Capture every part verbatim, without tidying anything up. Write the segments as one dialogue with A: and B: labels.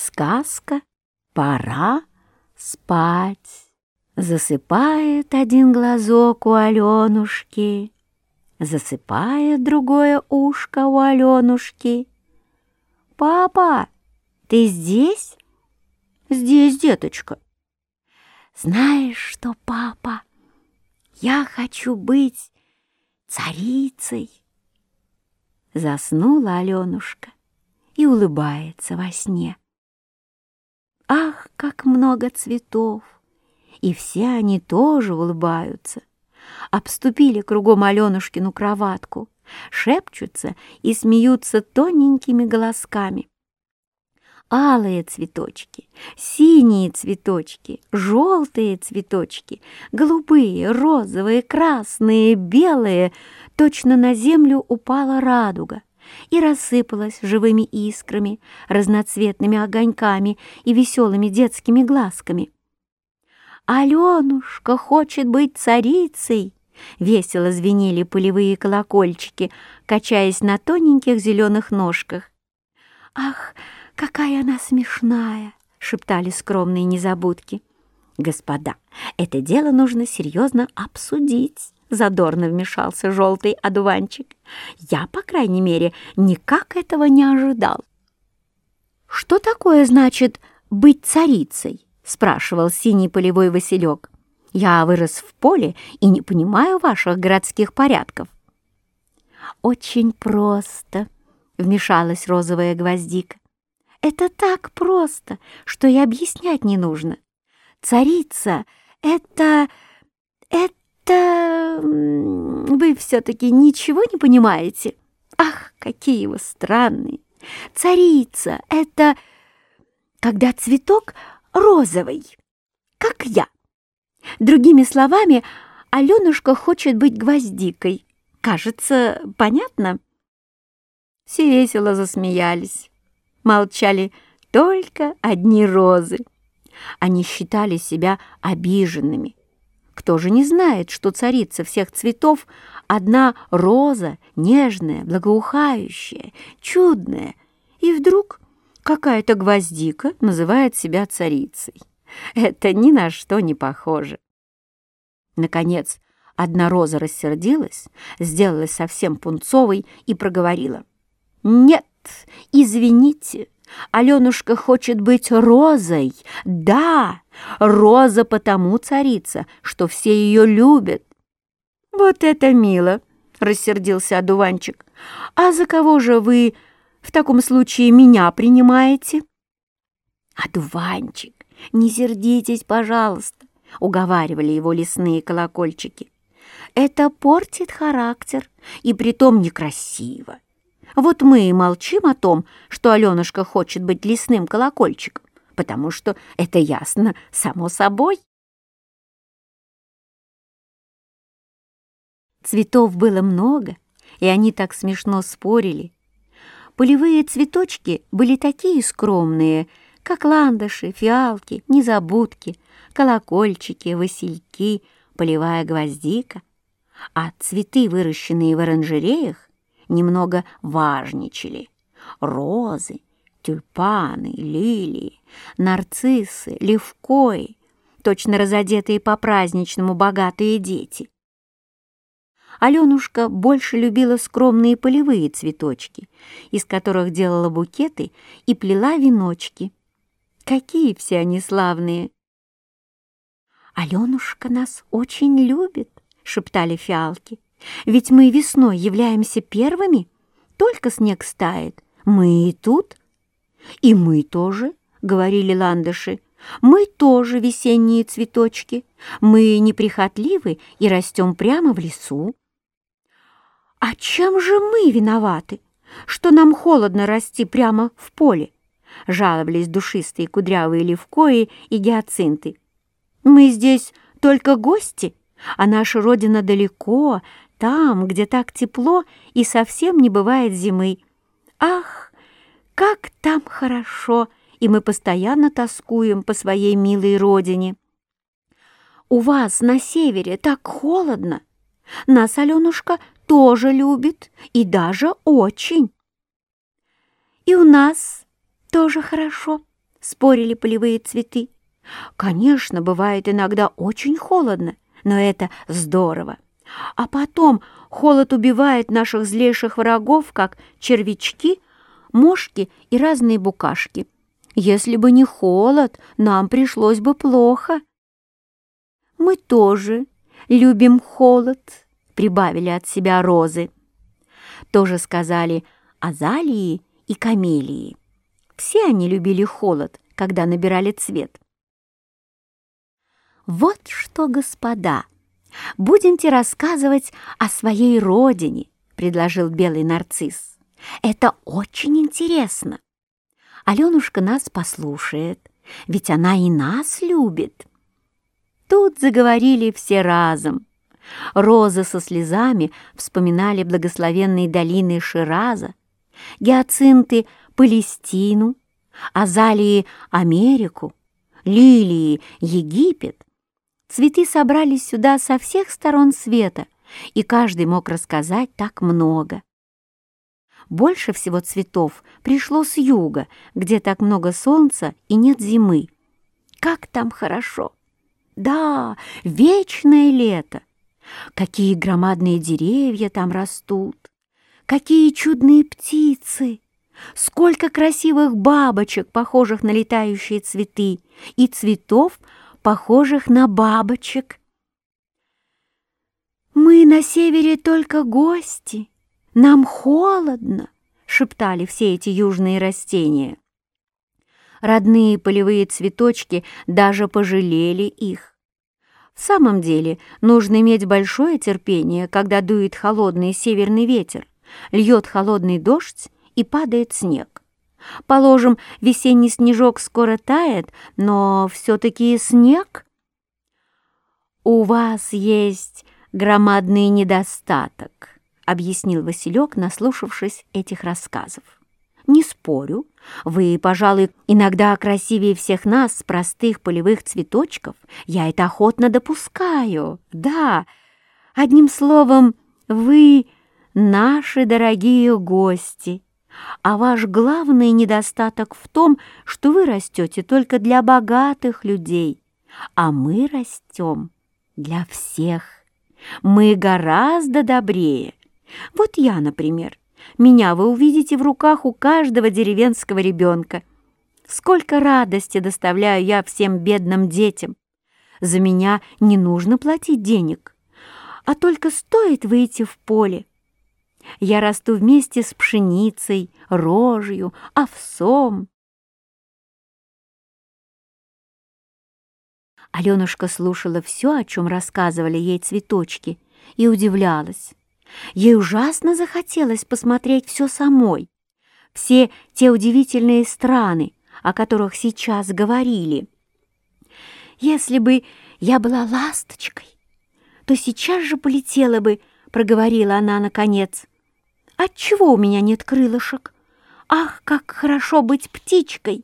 A: Сказка «Пора спать». Засыпает один глазок у Аленушки, засыпает другое ушко у Аленушки. «Папа, ты здесь?» «Здесь, деточка». «Знаешь что, папа, я хочу быть царицей». Заснула Аленушка и улыбается во сне. Ах, как много цветов! И все они тоже улыбаются. Обступили кругом Аленушкину кроватку, шепчутся и смеются тоненькими голосками. Алые цветочки, синие цветочки, желтые цветочки, голубые, розовые, красные, белые. Точно на землю упала радуга и рассыпалась живыми искрами, разноцветными огоньками и веселыми детскими глазками. «Аленушка хочет быть царицей!» Весело звенели полевые колокольчики, качаясь на тоненьких зеленых ножках. «Ах, какая она смешная!» — шептали скромные незабудки. «Господа, это дело нужно серьезно обсудить», — задорно вмешался желтый одуванчик. «Я, по крайней мере, никак этого не ожидал». «Что такое значит быть царицей?» — спрашивал синий полевой василек. «Я вырос в поле и не понимаю ваших городских порядков». «Очень просто», — вмешалась розовая гвоздика. «Это так просто, что и объяснять не нужно. Царица — это... это... Вы все-таки ничего не понимаете? Ах, какие вы странные! Царица — это... когда цветок розовый, как я. Другими словами, Аленушка хочет быть гвоздикой. Кажется, понятно?» Все весело засмеялись. Молчали только одни розы. Они считали себя обиженными. Кто же не знает, что царица всех цветов одна роза, нежная, благоухающая, чудная, и вдруг какая-то гвоздика называет себя царицей. Это ни на что не похоже. Наконец, одна роза рассердилась, сделалась совсем пунцовой и проговорила: «Нет, извините, Аленушка хочет быть розой. Да, роза потому царица, что все ее любят». «Вот это мило!» — рассердился одуванчик. «А за кого же вы в таком случае меня принимаете?» «Одуванчик, не сердитесь, пожалуйста», — уговаривали его лесные колокольчики. «Это портит характер, и притом некрасиво. Вот мы и молчим о том, что Аленушка хочет быть лесным колокольчиком, потому что это ясно само собой». Цветов было много, и они так смешно спорили. Полевые цветочки были такие скромные, как ландыши, фиалки, незабудки, колокольчики, васильки, полевая гвоздика. А цветы, выращенные в оранжереях, немного важничали. Розы, тюльпаны, лилии, нарциссы, левкои, точно разодетые по-праздничному богатые дети. Аленушка больше любила скромные полевые цветочки, из которых делала букеты и плела веночки. Какие все они славные! «Аленушка нас очень любит», — шептали фиалки. «Ведь мы весной являемся первыми, только снег стает, мы и тут». «И мы тоже», — говорили ландыши, — «мы тоже весенние цветочки, мы неприхотливы и растем прямо в лесу». «А чем же мы виноваты, что нам холодно расти прямо в поле?» — жаловались душистые кудрявые левкои и гиацинты. «Мы здесь только гости, а наша родина далеко, там, где так тепло и совсем не бывает зимы. Ах, как там хорошо, и мы постоянно тоскуем по своей милой родине. У вас на севере так холодно. Нас Аленушка тоже любит, и даже очень». «И у нас тоже хорошо», — спорили полевые цветы. «Конечно, бывает иногда очень холодно, но это здорово. А потом холод убивает наших злейших врагов, как червячки, мошки и разные букашки. Если бы не холод, нам пришлось бы плохо». «Мы тоже любим холод», — прибавили от себя розы. Тоже сказали азалии и камелии. Все они любили холод, когда набирали цвет. «Вот что, господа, будемте рассказывать о своей родине», — предложил белый нарцисс. «Это очень интересно. Аленушка нас послушает, ведь она и нас любит». Тут заговорили все разом. Розы со слезами вспоминали благословенные долины Шираза, гиацинты — Палестину, азалии — Америку, лилии — Египет. Цветы собрались сюда со всех сторон света, и каждый мог рассказать так много. Больше всего цветов пришло с юга, где так много солнца и нет зимы. Как там хорошо! Да, вечное лето! Какие громадные деревья там растут! Какие чудные птицы! Сколько красивых бабочек, похожих на летающие цветы, и цветов, похожих на бабочек! «Мы на севере только гости, нам холодно», — шептали все эти южные растения. Родные полевые цветочки даже пожалели их. В самом деле, нужно иметь большое терпение, когда дует холодный северный ветер, льет холодный дождь и падает снег. Положим, весенний снежок скоро тает, но все-таки снег. «У вас есть громадный недостаток», — объяснил Василек, наслушавшись этих рассказов. «Не спорю, вы, пожалуй, иногда красивее всех нас, простых полевых цветочков. Я это охотно допускаю. Да, одним словом, вы наши дорогие гости. А ваш главный недостаток в том, что вы растете только для богатых людей, а мы растем для всех. Мы гораздо добрее. Вот я, например. Меня вы увидите в руках у каждого деревенского ребенка. Сколько радости доставляю я всем бедным детям. За меня не нужно платить денег, а только стоит выйти в поле. Я расту вместе с пшеницей, рожью, овсом». Аленушка слушала все, о чем рассказывали ей цветочки, и удивлялась. Ей ужасно захотелось посмотреть все самой, все те удивительные страны, о которых сейчас говорили. «Если бы я была ласточкой, то сейчас же полетела бы», — проговорила она наконец. «Отчего у меня нет крылышек? Ах, как хорошо быть птичкой!»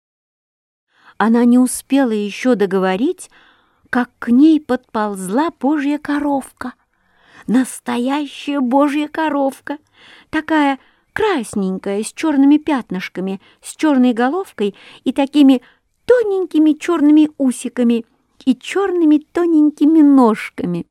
A: Она не успела еще договорить, как к ней подползла божья коровка. Настоящая божья коровка, такая красненькая, с черными пятнышками, с черной головкой и такими тоненькими черными усиками и черными тоненькими ножками.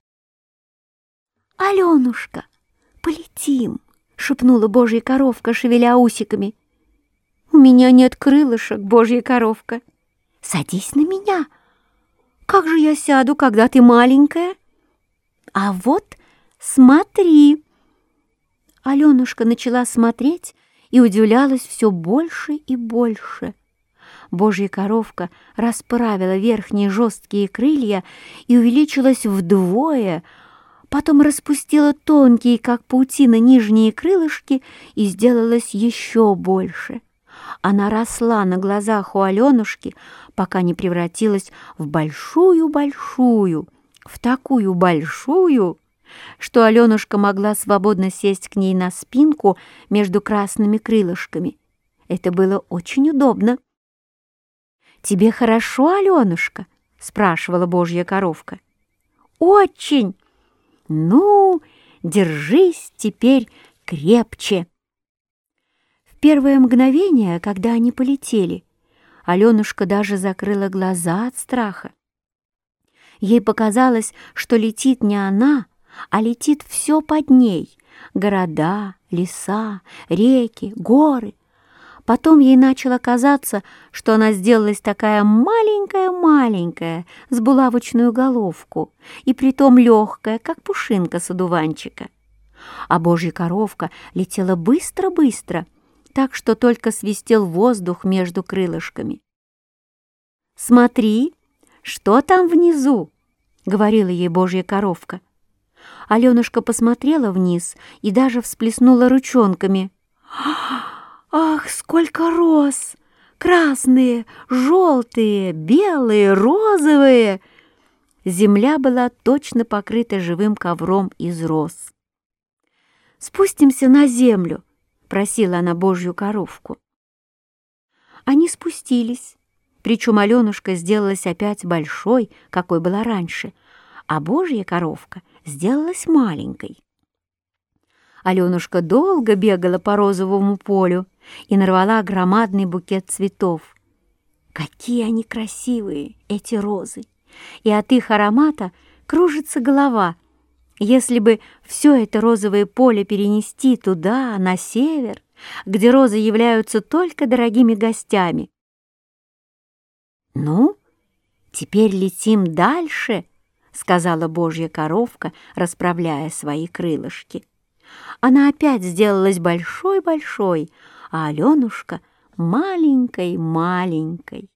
A: «Аленушка, полетим!» — шепнула божья коровка, шевеля усиками. «У меня нет крылышек, божья коровка. Садись на меня. Как же я сяду, когда ты маленькая? А вот смотри!» Аленушка начала смотреть и удивлялась все больше и больше. Божья коровка расправила верхние жесткие крылья и увеличилась вдвое, потом распустила тонкие, как паутина, нижние крылышки и сделалась еще больше. Она росла на глазах у Аленушки, пока не превратилась в большую-большую, в такую большую, что Аленушка могла свободно сесть к ней на спинку между красными крылышками. Это было очень удобно. «Тебе хорошо, Аленушка?» — спрашивала божья коровка. «Очень! Ну, держись теперь крепче!» В первое мгновение, когда они полетели, Аленушка даже закрыла глаза от страха. Ей показалось, что летит не она, а летит все под ней — города, леса, реки, горы. Потом ей начало казаться, что она сделалась такая маленькая-маленькая, с булавочную головку, и притом легкая, как пушинка с одуванчика. А Божья коровка летела быстро-быстро, так что только свистел воздух между крылышками. «Смотри, что там внизу?» — говорила ей Божья коровка. Аленушка посмотрела вниз и даже всплеснула ручонками. «Ах, сколько роз! Красные, желтые, белые, розовые!» Земля была точно покрыта живым ковром из роз. «Спустимся на землю», — просила она Божью коровку. Они спустились, причем Аленушка сделалась опять большой, какой была раньше, а Божья коровка сделалась маленькой. Аленушка долго бегала по розовому полю и нарвала громадный букет цветов. Какие они красивые, эти розы! И от их аромата кружится голова. Если бы все это розовое поле перенести туда, на север, где розы являются только дорогими гостями. «Ну, теперь летим дальше», — сказала Божья коровка, расправляя свои крылышки. Она опять сделалась большой-большой, а Аленушка маленькой-маленькой.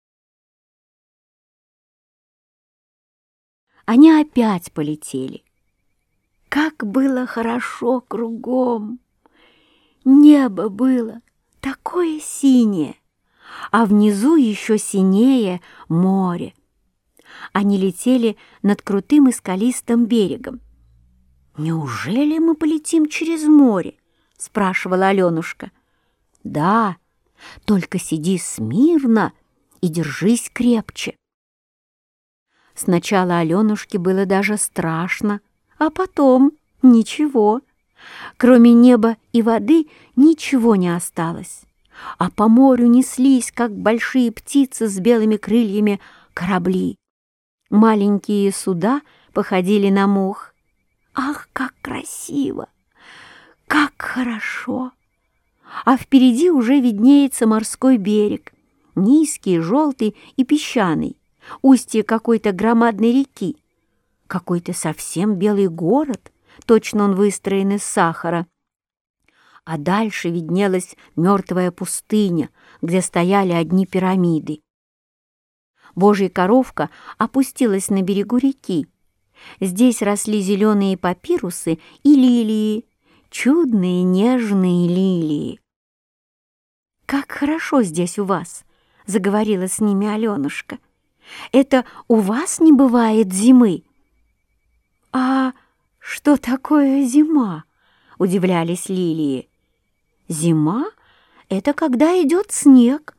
A: Они опять полетели. Как было хорошо кругом! Небо было такое синее, а внизу еще синее море. Они летели над крутым и скалистым берегом. «Неужели мы полетим через море?» — спрашивала Аленушка. «Да, только сиди смирно и держись крепче». Сначала Аленушке было даже страшно, а потом ничего. Кроме неба и воды ничего не осталось, а по морю неслись, как большие птицы с белыми крыльями, корабли. Маленькие суда походили на мух. Ах, как красиво! Как хорошо! А впереди уже виднеется морской берег, низкий, желтый и песчаный, устье какой-то громадной реки, какой-то совсем белый город, точно он выстроен из сахара. А дальше виднелась мертвая пустыня, где стояли одни пирамиды. Божья коровка опустилась на берегу реки. Здесь росли зеленые папирусы и лилии, чудные нежные лилии. «Как хорошо здесь у вас!» — заговорила с ними Аленушка. «Это у вас не бывает зимы?» «А что такое зима?» — удивлялись лилии. «Зима — это когда идет снег».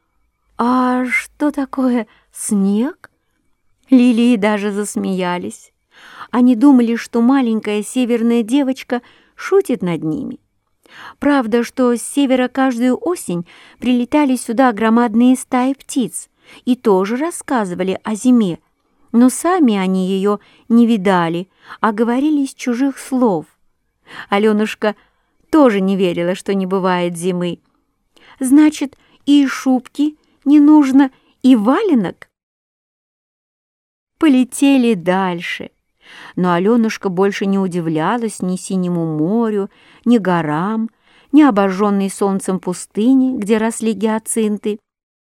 A: «А что такое снег?» Лилии даже засмеялись. Они думали, что маленькая северная девочка шутит над ними. Правда, что с севера каждую осень прилетали сюда громадные стаи птиц и тоже рассказывали о зиме, но сами они ее не видали, а говорили из чужих слов. Аленушка тоже не верила, что не бывает зимы. «Значит, и шубки не нужно, и валенок?» Полетели дальше. Но Аленушка больше не удивлялась ни синему морю, ни горам, ни обожженной солнцем пустыне, где росли гиацинты.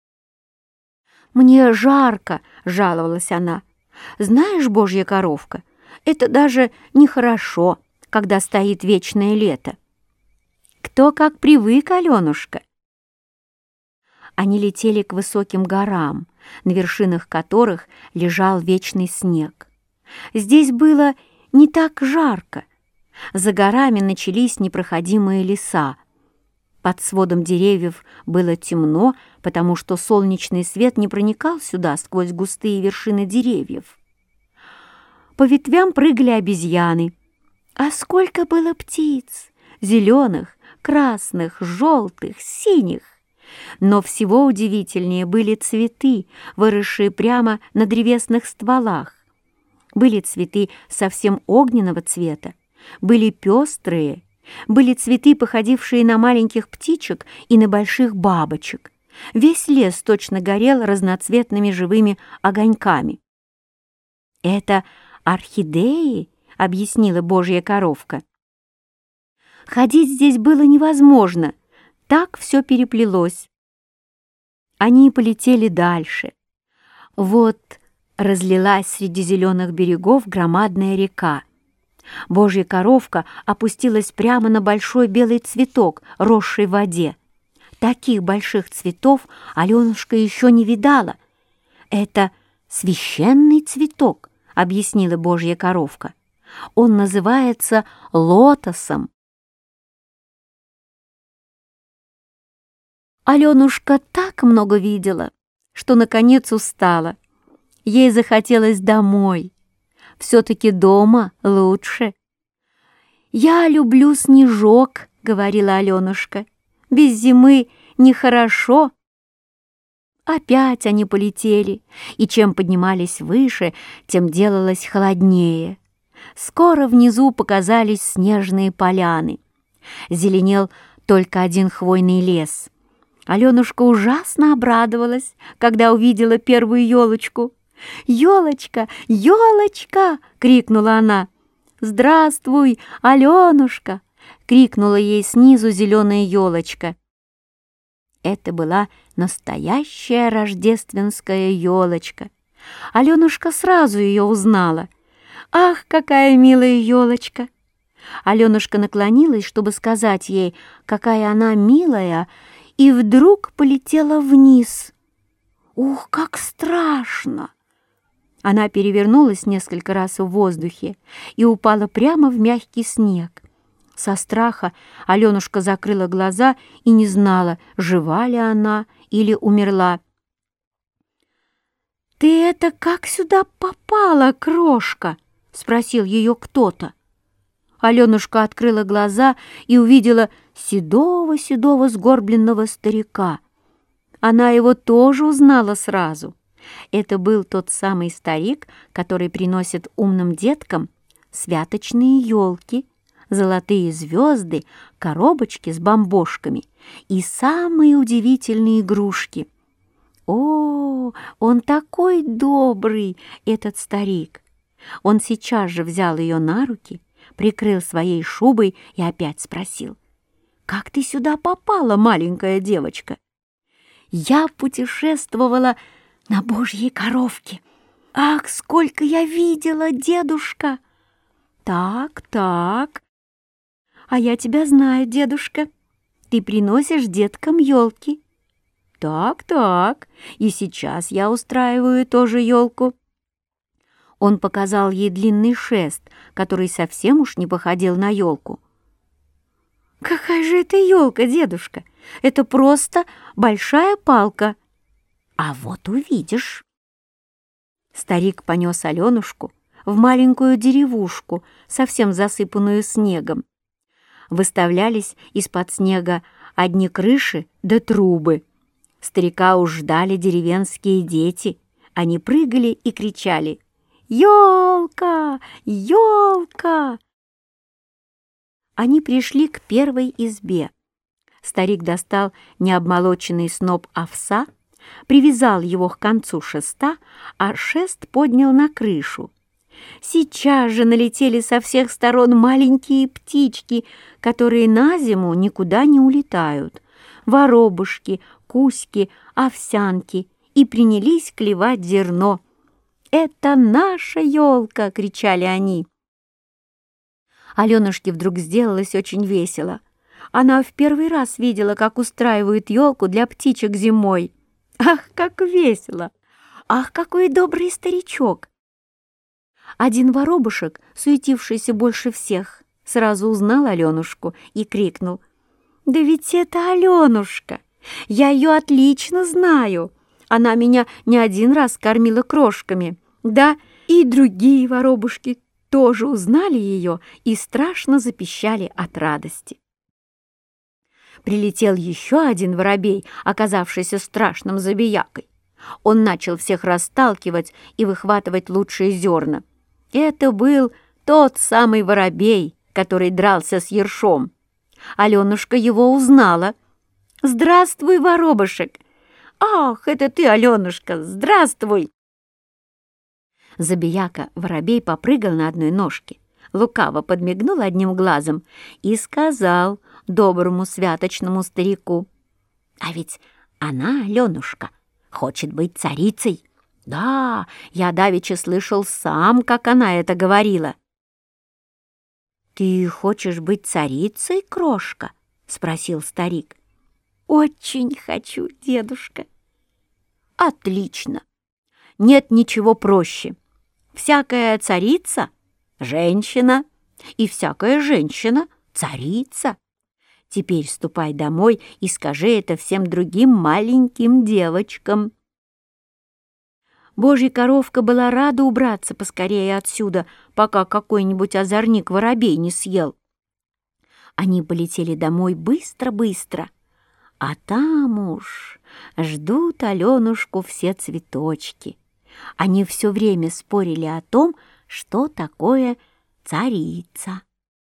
A: «Мне жарко», — жаловалась она. «Знаешь, Божья коровка, это даже нехорошо, когда стоит вечное лето». «Кто как привык, Аленушка». Они летели к высоким горам, на вершинах которых лежал вечный снег. Здесь было не так жарко. За горами начались непроходимые леса. Под сводом деревьев было темно, потому что солнечный свет не проникал сюда сквозь густые вершины деревьев. По ветвям прыгали обезьяны. А сколько было птиц! Зеленых, красных, желтых, синих! Но всего удивительнее были цветы, выросшие прямо на древесных стволах. Были цветы совсем огненного цвета, были пестрые, были цветы, походившие на маленьких птичек и на больших бабочек. Весь лес точно горел разноцветными живыми огоньками. «Это орхидеи», — объяснила Божья коровка. Ходить здесь было невозможно, так все переплелось. Они полетели дальше. Вот разлилась среди зеленых берегов громадная река. Божья коровка опустилась прямо на большой белый цветок, росший в воде. Таких больших цветов Аленушка еще не видала. «Это священный цветок», — объяснила Божья коровка. «Он называется лотосом». Аленушка так много видела, что, наконец, устала. Ей захотелось домой. Все-таки дома лучше. «Я люблю снежок», — говорила Аленушка. «Без зимы нехорошо». Опять они полетели, и чем поднимались выше, тем делалось холоднее. Скоро внизу показались снежные поляны. Зеленел только один хвойный лес. Аленушка ужасно обрадовалась, когда увидела первую елочку. «Елочка! Елочка!» — крикнула она. «Здравствуй, Аленушка!» — крикнула ей снизу зеленая елочка. Это была настоящая рождественская елочка. Аленушка сразу ее узнала. «Ах, какая милая елочка!» Аленушка наклонилась, чтобы сказать ей, какая она милая, и вдруг полетела вниз. Ух, как страшно! Она перевернулась несколько раз в воздухе и упала прямо в мягкий снег. Со страха Аленушка закрыла глаза и не знала, жива ли она или умерла. «Ты это как сюда попала, крошка?» — спросил ее кто-то. Аленушка открыла глаза и увидела седого-седого сгорбленного старика. Она его тоже узнала сразу. Это был тот самый старик, который приносит умным деткам святочные елки, золотые звезды, коробочки с бомбошками и самые удивительные игрушки. О, он такой добрый, этот старик! Он сейчас же взял ее на руки, прикрыл своей шубой и опять спросил: «Как ты сюда попала, маленькая девочка?» «Я путешествовала на Божьей коровке. Ах, сколько я видела, дедушка!» «Так, так. А я тебя знаю, дедушка. Ты приносишь деткам елки». «Так, так. И сейчас я устраиваю тоже елку». Он показал ей длинный шест, который совсем уж не походил на елку. «Какая же это елка, дедушка? Это просто большая палка». «А вот увидишь». Старик понес Аленушку в маленькую деревушку, совсем засыпанную снегом. Выставлялись из-под снега одни крыши да трубы. Старика уж ждали деревенские дети. Они прыгали и кричали: «Елка! Елка!» Они пришли к первой избе. Старик достал необмолоченный сноп овса, привязал его к концу шеста, а шест поднял на крышу. Сейчас же налетели со всех сторон маленькие птички, которые на зиму никуда не улетают, воробушки, куськи, овсянки, и принялись клевать зерно. «Это наша елка!» — кричали они. Аленушке вдруг сделалось очень весело. Она в первый раз видела, как устраивают елку для птичек зимой. Ах, как весело! Ах, какой добрый старичок! Один воробушек, суетившийся больше всех, сразу узнал Аленушку и крикнул: «Да ведь это Аленушка! Я ее отлично знаю! Она меня не один раз кормила крошками!» Да, и другие воробушки тоже узнали ее и страшно запищали от радости. Прилетел еще один воробей, оказавшийся страшным забиякой. Он начал всех расталкивать и выхватывать лучшие зерна. Это был тот самый воробей, который дрался с ершом. Аленушка его узнала. «Здравствуй, воробушек!» «Ах, это ты, Аленушка! Здравствуй!» Забияка-воробей попрыгал на одной ножке, лукаво подмигнул одним глазом и сказал доброму святочному старику: «А ведь она, Аленушка, хочет быть царицей. Да, я давеча слышал сам, как она это говорила». «Ты хочешь быть царицей, крошка?» — спросил старик. «Очень хочу, дедушка». «Отлично! Нет ничего проще. Всякая царица — женщина, и всякая женщина — царица. Теперь ступай домой и скажи это всем другим маленьким девочкам». Божья коровка была рада убраться поскорее отсюда, пока какой-нибудь озорник-воробей не съел. Они полетели домой быстро-быстро, а там уж ждут Аленушку все цветочки. Они все время спорили о том, что такое царица.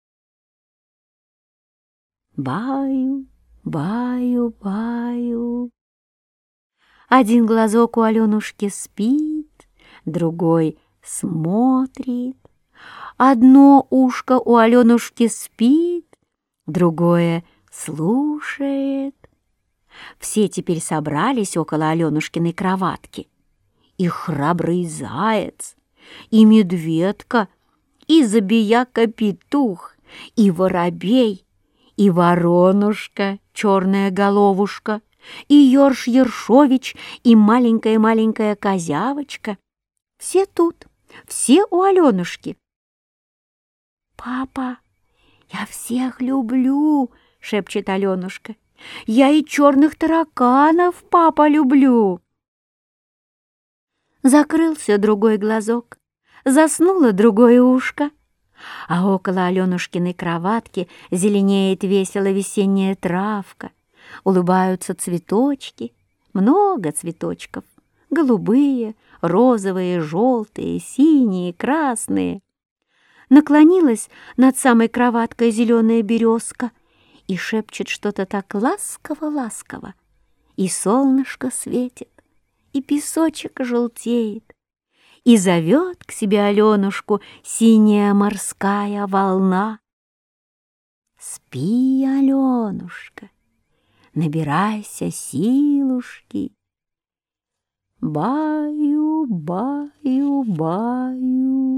A: Баю, баю, баю. Один глазок у Аленушки спит, другой смотрит. Одно ушко у Аленушки спит, другое слушает. Все теперь собрались около Аленушкиной кроватки. И храбрый заяц, и медведка, и забияка-петух, и воробей, и воронушка, черная головушка, и Ёрш Ершович, и маленькая-маленькая козявочка. Все тут, все у Аленушки. «Папа, я всех люблю!» — шепчет Аленушка. «Я и черных тараканов, папа, люблю!» Закрылся другой глазок, заснуло другое ушко, а около Аленушкиной кроватки зеленеет весело весенняя травка, улыбаются цветочки, много цветочков, голубые, розовые, желтые, синие, красные. Наклонилась над самой кроваткой зеленая березка и шепчет что-то так ласково-ласково, и солнышко светит, и песочек желтеет, и зовет к себе Аленушку синяя морская волна. Спи, Аленушка, набирайся силушки. Баю, баю, баю.